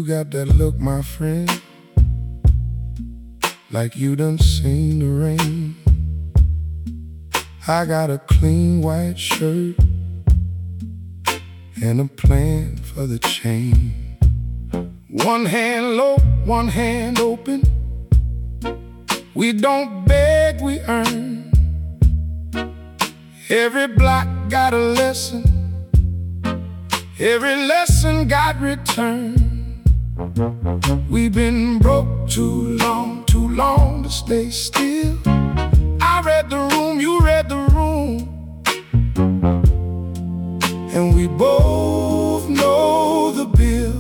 got that look, my friend, like you done seen the rain. I got a clean white shirt and a plan for the chain. One hand low, one hand open. We don't beg, we earn. Every block got a lesson, every lesson got return. We've been broke too long to stay still. I read the room, you read the room, and we both know the bill.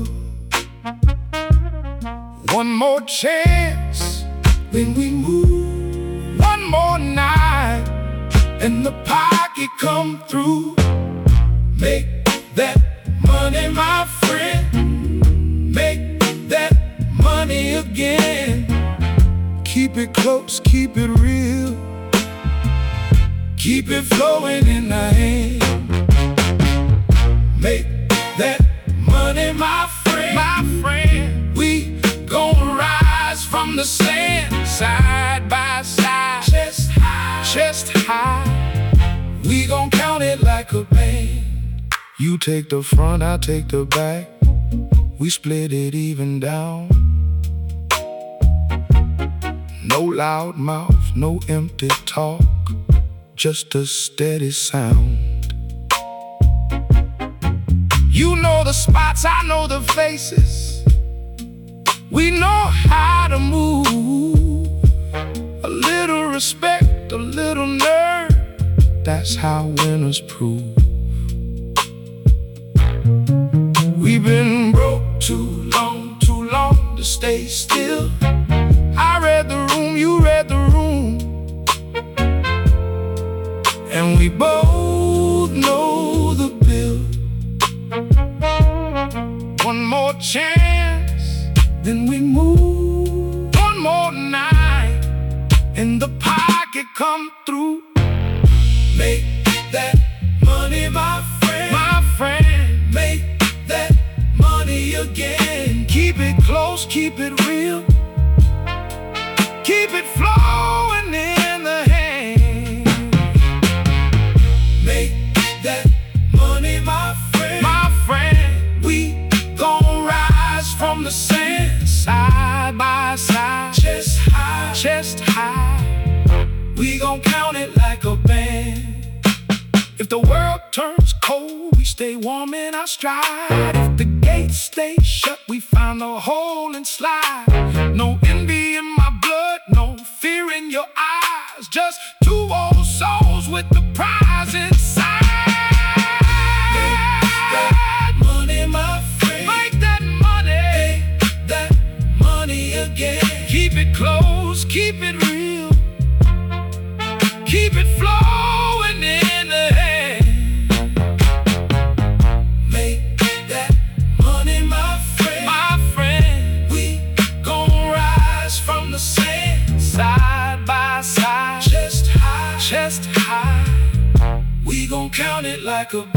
One more chance, then we move. One more night, and the pocket come through. Make that money, my friend. Make that money again. Keep it close, keep it real. Keep it flowing in the hand. Make that money, my friend. My friend. We gon' rise from the sand, side by side, chest high, chest high. We gon' count it like a band. You take the front, I take the back. We split it even down. No loud mouth, no empty talk, just a steady sound. You know the spots, I know the faces. We know how to move. A little respect, a little nerve, that's how winners prove. We've been broke too long to stay still. I read the room, you read the room, and we both know the bill. One more chance, then we move. One more night, and the pocket come through. Make that money, my friend. My friend. Make that money again. Keep it close, keep it real. Keep it flowing in the hand. Make that money, my friend. My friend. We gon' rise from the sand, side by side, chest high, chest high. We gon' count it like a band. If the world turns cold, we stay warm in our stride. If the gates stay shut, we find a hole and slide. No envy in my blood, no fear in your eyes, just two old souls with the prize inside. Make that money, my friend. Make that money. Make that money again. Keep it close, keep it real. Keep it flowing in the hand. Make that money, my friend. My friend. We gon' rise from the sand, side by side, chest high, chest high. We gon' count it like a